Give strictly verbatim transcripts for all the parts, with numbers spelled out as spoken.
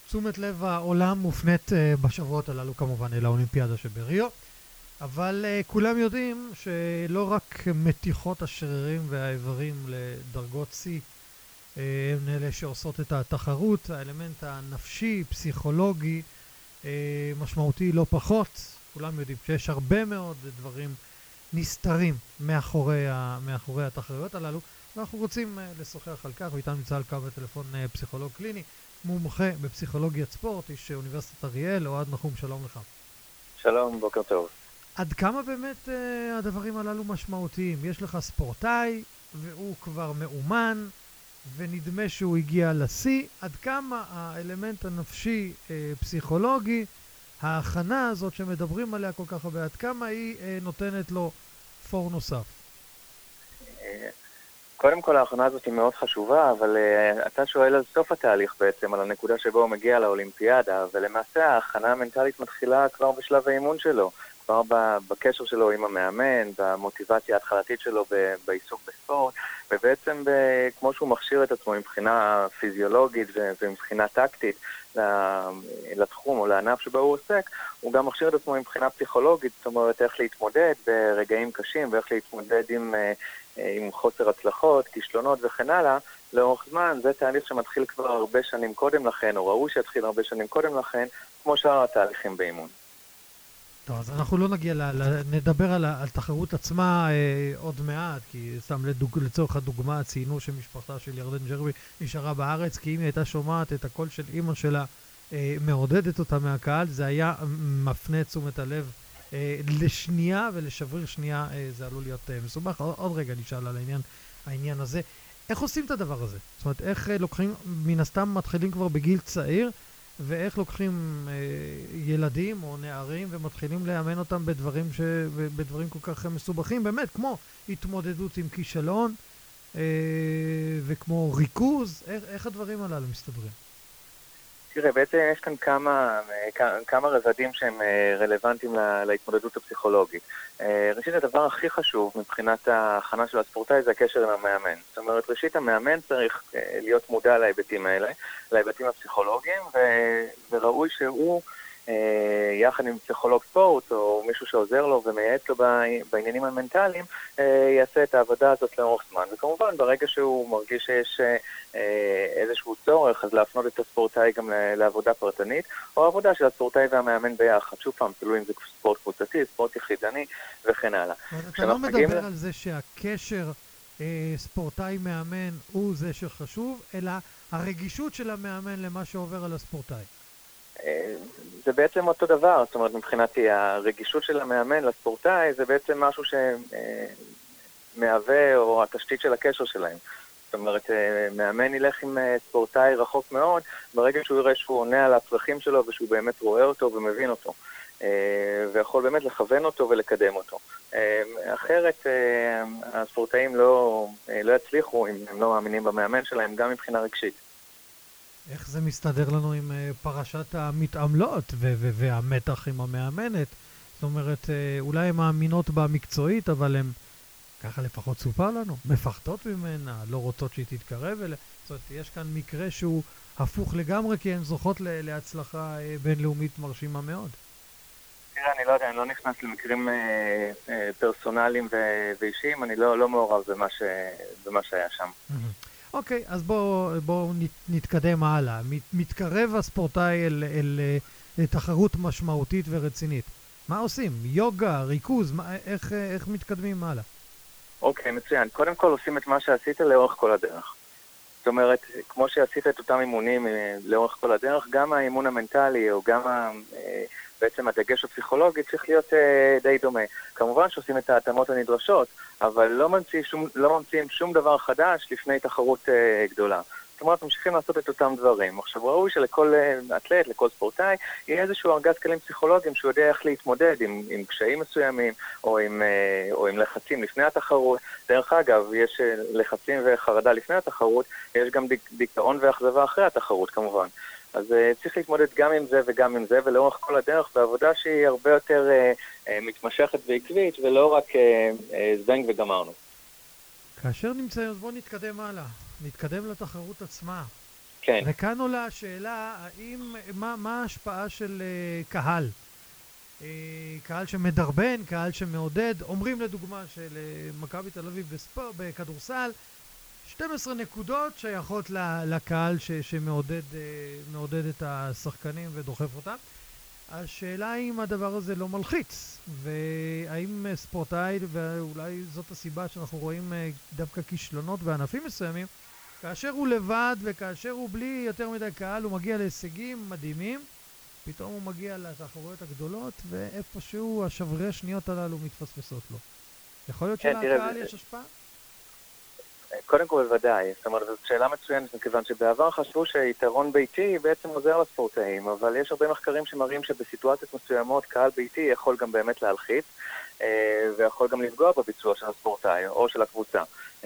תשומת לב העולם מופנית בשבועות הללו כמובן אל האולימפיאדה שבריו, אבל כולם יודעים שלא רק מתיחות השרירים והאיברים לדרגות C הם אלה שעושות את התחרות, האלמנט הנפשי, פסיכולוגי, משמעותי לא פחות. כולם יודעים שיש הרבה מאוד דברים נסתרים מאחורי, ה, מאחורי התחרויות הללו, ואנחנו רוצים לשוחח על כך, ואיתנו נמצא על קו הטלפון פסיכולוג קליני, מומחה בפסיכולוגיית ספורט, איש אוניברסיטת אריאל, אוהד נחום, שלום לך. שלום, בוקר טוב. עד כמה באמת uh, הדברים הללו משמעותיים? יש לך ספורטאי, והוא כבר מאומן, ונדמה שהוא הגיע לשיא. עד כמה האלמנט הנפשי uh, פסיכולוגי, ההכנה הזאת שמדברים עליה כל כך הרבה, עד כמה היא uh, נותנת לו פור נוסף? קודם כל ההכנה הזאת היא מאוד חשובה, אבל uh, אתה שואל על סוף התהליך בעצם, על הנקודה שבו הוא מגיע לאולימפיאדה, ולמעשה ההכנה המנטלית מתחילה כבר בשלב האימון שלו, כבר בקשר שלו עם המאמן, במוטיבציה ההתחלתית שלו ב- בעיסוק בספורט, ובעצם ב- כמו שהוא מכשיר את עצמו מבחינה פיזיולוגית ו- ומבחינה טקטית לתחום או לענף שבו הוא עוסק, הוא גם מכשיר את עצמו מבחינה פסיכולוגית, זאת אומרת איך להתמודד ברגעים קשים ואיך להתמודד עם, עם חוסר הצלחות, כישלונות וכן הלאה לאורך זמן. זה תהליך שמתחיל כבר הרבה שנים קודם לכן, או ראוי שיתחיל הרבה שנים קודם לכן, כמו שאר התהליכים באימון. טוב, אז אנחנו לא נגיע, ל, ל, נדבר על, על תחרות עצמה אה, עוד מעט, כי סתם לדוג, לצורך הדוגמה ציינו שמשפחתה של ירדן ג'רבי נשארה בארץ, כי אם היא הייתה שומעת את הקול של אמא שלה אה, מעודדת אותה מהקהל, זה היה מפנה תשומת הלב אה, לשנייה, ולשבריר שנייה אה, זה עלול להיות אה, מסובך. עוד, עוד רגע נשאל על העניין, העניין הזה. איך עושים את הדבר הזה? זאת אומרת, איך אה, לוקחים, מן הסתם מתחילים כבר בגיל צעיר, ואיך לוקחים אה, ילדים או נערים ומתחילים לאמן אותם בדברים, ש... בדברים כל כך מסובכים, באמת, כמו התמודדות עם כישלון אה, וכמו ריכוז. איך, איך הדברים הללו מסתדרים? תראה, בעצם יש כאן כמה, כמה רבדים שהם רלוונטיים להתמודדות הפסיכולוגית. ראשית, הדבר הכי חשוב מבחינת ההכנה של הספורטאי זה הקשר עם המאמן. זאת אומרת, ראשית, המאמן צריך להיות מודע להיבטים האלה, להיבטים הפסיכולוגיים, וראוי שהוא, יחד עם פסיכולוג ספורט או מישהו שעוזר לו ומייעץ לו בעניינים המנטליים, יעשה את העבודה הזאת לאורך זמן. וכמובן, ברגע שהוא מרגיש שיש איזשהו צורך, אז להפנות את הספורטאי גם לעבודה פרטנית, או עבודה של הספורטאי והמאמן ביחד. שוב פעם, תלוי אם זה ספורט קבוצתי, ספורט יחידני וכן הלאה. אתה לא מדבר על זה שהקשר ספורטאי-מאמן הוא זה שחשוב, אלא הרגישות של המאמן למה שעובר על הספורטאי. זה בעצם אותו דבר, זאת אומרת, מבחינתי, הרגישות של המאמן לספורטאי זה בעצם משהו שמהווה, או התשתית של הקשר שלהם. זאת אומרת, מאמן ילך עם ספורטאי רחוק מאוד, ברגע שהוא יראה שהוא עונה על הצרכים שלו, ושהוא באמת רואה אותו ומבין אותו, ויכול באמת לכוון אותו ולקדם אותו. אחרת, הספורטאים לא, לא יצליחו אם הם לא מאמינים במאמן שלהם, גם מבחינה רגשית. איך זה מסתדר לנו עם פרשת המתעמלות ו- ו- והמתח עם המאמנת? זאת אומרת, אולי הן מאמינות בה מקצועית, אבל הן, ככה לפחות סופר לנו, מפחדות ממנה, לא רוצות שהיא תתקרב אליה. זאת אומרת, יש כאן מקרה שהוא הפוך לגמרי, כי הן זוכות להצלחה בינלאומית מרשימה מאוד. תראה, אני לא יודע, אני לא נכנס למקרים אה, אה, פרסונליים ו- ואישיים, אני לא, לא מעורב במה, ש- במה שהיה שם. אוקיי, אז בואו בוא נתקדם הלאה. מת, מתקרב הספורטאי אל, אל, אל תחרות משמעותית ורצינית. מה עושים? יוגה, ריכוז, מה, איך, איך מתקדמים הלאה? אוקיי, מצוין. קודם כל עושים את מה שעשית לאורך כל הדרך. זאת אומרת, כמו שעשית את אותם אימונים לאורך כל הדרך, גם האימון המנטלי או גם ה, בעצם הדגש הפסיכולוגי צריך להיות די דומה. כמובן שעושים את ההתאמות הנדרשות, אבל לא ממציאים שום, לא ממציאים שום דבר חדש לפני תחרות אה, גדולה. זאת אומרת, ממשיכים לעשות את אותם דברים. עכשיו, ראוי שלכל אתלט, לכל ספורטאי, יהיה איזשהו ארגז כלים פסיכולוגיים שהוא יודע איך להתמודד עם, עם קשיים מסוימים, או עם, אה, או עם לחצים לפני התחרות. דרך אגב, יש לחצים וחרדה לפני התחרות, יש גם דיק, דיכאון ואכזבה אחרי התחרות, כמובן. אז uh, צריך להתמודד גם עם זה וגם עם זה, ולאורך כל הדרך בעבודה שהיא הרבה יותר uh, uh, מתמשכת ועקבית, ולא רק uh, uh, זבנג וגמרנו. כאשר נמצא, אז בואו נתקדם הלאה. נתקדם לתחרות עצמה. כן. וכאן עולה השאלה, האם, מה, מה ההשפעה של uh, קהל? Uh, קהל שמדרבן, קהל שמעודד, אומרים לדוגמה של uh, מכבי תל אביב בספורט, בכדורסל, שתים עשרה נקודות שייכות לקהל ש, שמעודד uh, מעודד את השחקנים ודוחף אותם. השאלה אם הדבר הזה לא מלחיץ, והאם ספורטאי, ואולי זאת הסיבה שאנחנו רואים דווקא כישלונות בענפים מסוימים, כאשר הוא לבד וכאשר הוא בלי יותר מדי קהל, הוא מגיע להישגים מדהימים, פתאום הוא מגיע לתחרויות הגדולות, ואיפשהו השברי השניות הללו מתפספסות לו. יכול להיות שלקהל יש השפעה? קודם כל בוודאי, זאת אומרת, זאת שאלה מצוינת, מכיוון שבעבר חשבו שיתרון ביתי בעצם עוזר לספורטאים, אבל יש הרבה מחקרים שמראים שבסיטואציות מסוימות קהל ביתי יכול גם באמת להלחיץ, ויכול גם לפגוע בביצוע של הספורטאי או של הקבוצה.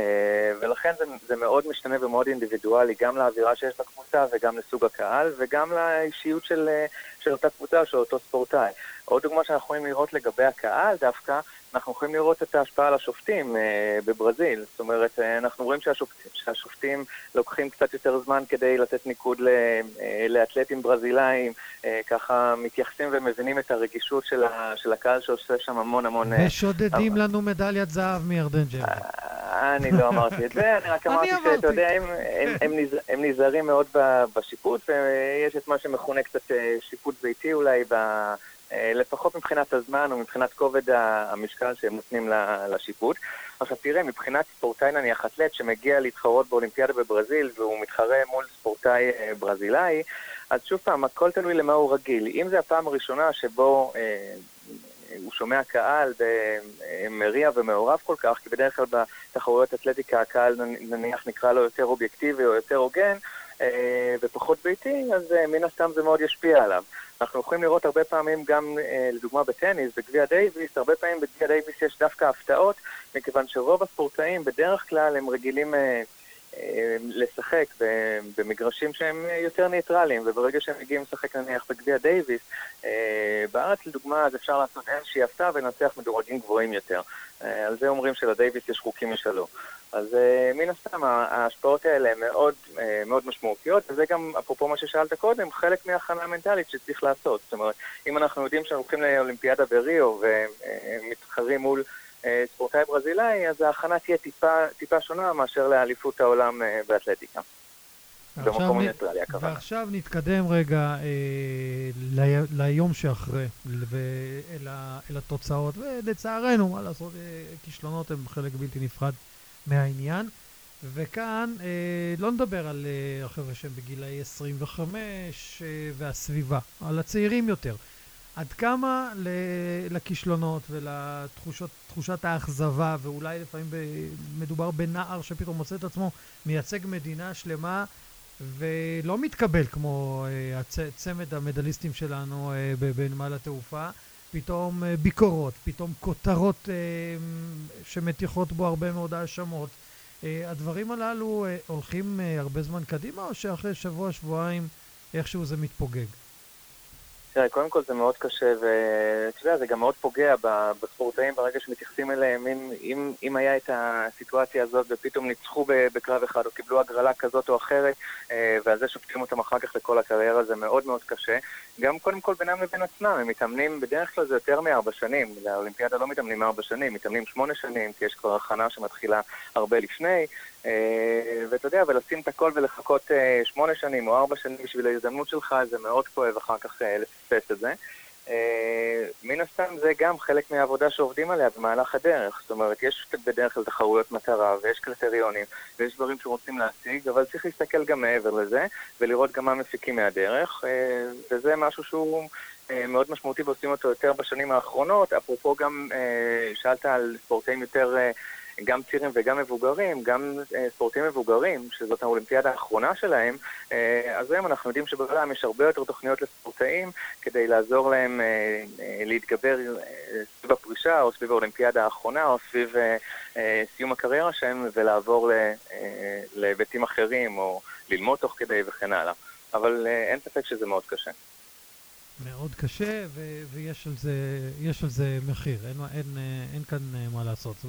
ולכן זה, זה מאוד משתנה ומאוד אינדיבידואלי, גם לאווירה שיש לקבוצה וגם לסוג הקהל וגם לאישיות של, של אותה קבוצה או של אותו ספורטאי. עוד דוגמה שאנחנו יכולים לראות לגבי הקהל דווקא, אנחנו יכולים לראות את ההשפעה על השופטים אה, בברזיל. זאת אומרת, אה, אנחנו רואים שהשופטים, שהשופטים לוקחים קצת יותר זמן כדי לתת ניקוד ל, אה, לאתלטים ברזילאים, אה, ככה מתייחסים ומבינים את הרגישות של, ה, של הקהל שעושה שם המון המון... ושודדים אבל... לנו מדליית זהב מירדן ג'רבי. אני לא אמרתי את זה, אני רק אמרתי שאתה יודע, הם, הם, הם, נז, הם נזהרים מאוד בשיפוט, ויש את מה שמכונה קצת שיפוט ביתי אולי ב... לפחות מבחינת הזמן ומבחינת כובד המשקל שהם נותנים לשיפוט. עכשיו תראה, מבחינת ספורטאי נניח אתלט שמגיע להתחרות באולימפיאדה בברזיל והוא מתחרה מול ספורטאי ברזילאי, אז שוב פעם, הכל תלוי למה הוא רגיל. אם זה הפעם הראשונה שבו אה, הוא שומע קהל מריע ומעורב כל כך, כי בדרך כלל בתחרויות אתלטיקה הקהל נניח נקרא לו יותר אובייקטיבי או יותר הוגן, אה, ופחות ביתי, אז אה, מן הסתם זה מאוד ישפיע עליו. אנחנו יכולים לראות הרבה פעמים גם, אה, לדוגמה בטניס, בגביע דייביס, הרבה פעמים בגביע דייביס יש דווקא הפתעות, מכיוון שרוב הספורטאים בדרך כלל הם רגילים אה, אה, לשחק במגרשים שהם יותר ניטרליים, וברגע שהם מגיעים לשחק נניח בגביע דייביס, אה, בארץ לדוגמה אז אפשר לעשות איזושהי הפתעה ולנצח מדורגים גבוהים יותר. אה, על זה אומרים שלדייביס יש חוקים משלו. אז uh, מן הסתם, ההשפעות האלה הן מאוד, uh, מאוד משמעותיות, וזה גם, אפרופו מה ששאלת קודם, חלק מההכנה המנטלית שצריך לעשות. זאת אומרת, אם אנחנו יודעים שאנחנו הולכים לאולימפיאדה בריו ומתחרים מול uh, ספורטאי ברזילאי, אז ההכנה תהיה טיפה, טיפה שונה מאשר לאליפות העולם uh, באתלטיקה. במקום ניטרלי, הכוונה. ועכשיו נתקדם רגע אה, לי, ליום שאחרי, ואל אל התוצאות, ולצערנו, מה לעשות, אה, כישלונות הם חלק בלתי נפרד מהעניין, וכאן אה, לא נדבר על אה, החבר'ה שהם בגילאי עשרים וחמש אה, והסביבה, על הצעירים יותר. עד כמה ל- לכישלונות ולתחושת האכזבה, ואולי לפעמים ב- מדובר בנער שפתאום מוצא את עצמו מייצג מדינה שלמה ולא מתקבל כמו אה, הצ- צמד המדליסטים שלנו אה, בנמל התעופה, פתאום אה, ביקורות, פתאום כותרות אה, שמתיחות בו הרבה מאוד האשמות. אה, הדברים הללו אה, הולכים אה, הרבה זמן קדימה, או שאחרי שבוע, שבועיים איכשהו זה מתפוגג? תראה, קודם כל זה מאוד קשה, ואתה יודע, זה גם מאוד פוגע בספורטאים ברגע שמתייחסים אליהם. אם, אם, אם היה את הסיטואציה הזאת ופתאום ניצחו בקרב אחד או קיבלו הגרלה כזאת או אחרת, ועל זה שופטים אותם אחר כך לכל הקריירה, זה מאוד מאוד קשה. גם קודם כל בינם לבין עצמם, הם מתאמנים, בדרך כלל זה יותר מארבע שנים, לאולימפיאדה לא מתאמנים ארבע שנים, מתאמנים שמונה שנים, כי יש כבר הכנה שמתחילה הרבה לפני, ואתה יודע, ולשים את הכל ולחכות שמונה שנים או ארבע שנים בשביל ההזדמנות שלך, זה מאוד כואב אחר כך לפספס את זה. מן הסתם זה גם חלק מהעבודה שעובדים עליה במהלך הדרך. זאת אומרת, יש בדרך כלל תחרויות מטרה ויש קריטריונים ויש דברים שרוצים להשיג, אבל צריך להסתכל גם מעבר לזה ולראות גם מה מפיקים מהדרך, וזה משהו שהוא מאוד משמעותי ועושים אותו יותר בשנים האחרונות. אפרופו גם שאלת על ספורטאים יותר גם צעירים וגם מבוגרים, גם ספורטים מבוגרים, שזאת האולימפיאדה האחרונה שלהם, אז היום אנחנו יודעים שבעולם יש הרבה יותר תוכניות לספורטאים כדי לעזור להם להתגבר סביב הפרישה או סביב האולימפיאדה האחרונה או סביב סיום הקריירה שלהם ולעבור להיבטים אחרים או ללמוד תוך כדי וכן הלאה. אבל אין ספק שזה מאוד קשה. מאוד קשה, ו- ויש על זה, יש על זה מחיר, אין, אין, אין כאן מה לעשות. זאת אומרת,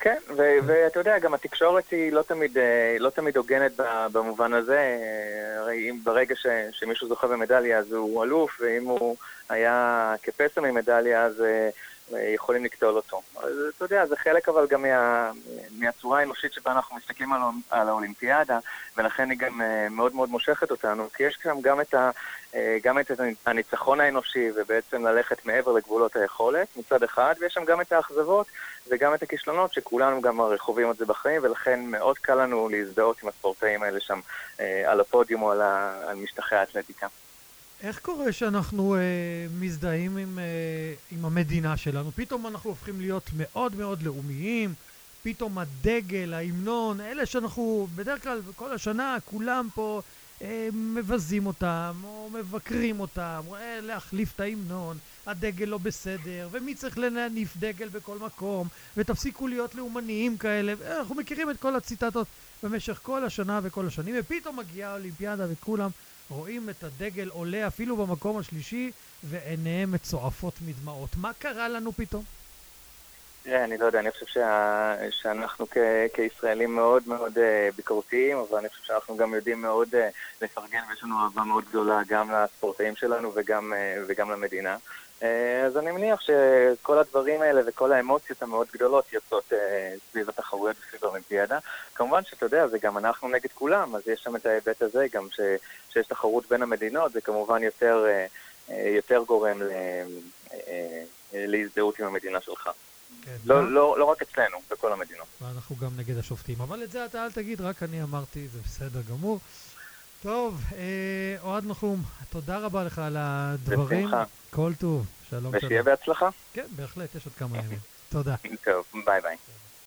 כן, ו- ואתה יודע, גם התקשורת היא לא תמיד, לא תמיד הוגנת במובן הזה. הרי אם ברגע ש- שמישהו זוכה במדליה אז הוא אלוף, ואם הוא היה כפסע ממדליה אז יכולים לקטול אותו. אז אתה יודע, זה חלק אבל גם מה, מהצורה האנושית שבה אנחנו מסתכלים על, על האולימפיאדה, ולכן היא גם מאוד מאוד מושכת אותנו, כי יש שם גם את, ה, גם את הניצחון האנושי, ובעצם ללכת מעבר לגבולות היכולת מצד אחד, ויש שם גם את האכזבות וגם את הכישלונות, שכולנו גם חווים את זה בחיים, ולכן מאוד קל לנו להזדהות עם הספורטאים האלה שם על הפודיום או על, ה, על משטחי האתלטיקה. איך קורה שאנחנו אה, מזדהים עם, אה, עם המדינה שלנו? פתאום אנחנו הופכים להיות מאוד מאוד לאומיים, פתאום הדגל, ההמנון, אלה שאנחנו בדרך כלל כל השנה כולם פה אה, מבזים אותם או מבקרים אותם, או, אה, להחליף את ההמנון, הדגל לא בסדר, ומי צריך להניף דגל בכל מקום, ותפסיקו להיות לאומניים כאלה. אנחנו מכירים את כל הציטטות במשך כל השנה וכל השנים, ופתאום מגיעה האולימפיאדה וכולם רואים את הדגל עולה אפילו במקום השלישי, ועיניהם מצועפות מדמעות. מה קרה לנו פתאום? תראה, אני לא יודע, אני חושב שה... שאנחנו כ... כישראלים מאוד מאוד ביקורתיים, אבל אני חושב שאנחנו גם יודעים מאוד לפרגן, ויש לנו אהבה מאוד גדולה גם לספורטאים שלנו וגם, וגם למדינה. אז אני מניח שכל הדברים האלה וכל האמוציות המאוד גדולות יוצאות סביב התחרויות וסביב האולימפיאדה. כמובן שאתה יודע, זה גם אנחנו נגד כולם, אז יש שם את ההיבט הזה, גם ש... שיש תחרות בין המדינות, זה כמובן יותר, יותר גורם ל... להזדהות עם המדינה שלך. כן, לא, לא, לא רק אצלנו, בכל המדינות. ואנחנו גם נגד השופטים, אבל את זה אתה אל תגיד, רק אני אמרתי, זה בסדר גמור. טוב, אוהד נחום, תודה רבה לך על הדברים. בשמחה. כל טוב, שלום. ושיהיה בהצלחה. כן, בהחלט, יש עוד כמה ימים. תודה. טוב, ביי ביי.